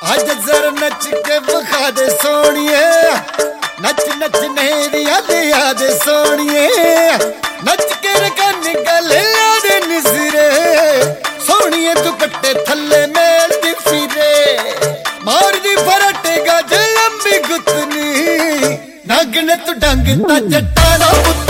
ਅੱਜ ਜ਼ਰ ਨੱਚ ਕੇ ਵਿਖਾ ਦੇ ਸੋਹਣੀਏ, ਨੱਚ ਨੱਚ ਨੇਰੀਆਂ ਲਿਆ ਦੇ ਸੋਹਣੀਏ, ਨੱਚ ਕੇ ਰਕਾਨੀ ਗਲਿਆਂ ਦੇ ਨਿਸਰੇ, ਸੋਹਣੀਏ ਦੁਪੱਟੇ ਥੱਲੇ ਮੇਲਦੀ ਫਿਰੇ, ਮਾਰਦੀ ਫਰਟੇ ਗੱਜ ਲੰਬੀ ਗੁੱਤਨੀ, ਨਾਗਣ ਤੂੰ ਡੰਗ ਤਾਂ ਜੱਟਾਂ ਦਾ ਪੁੱਤ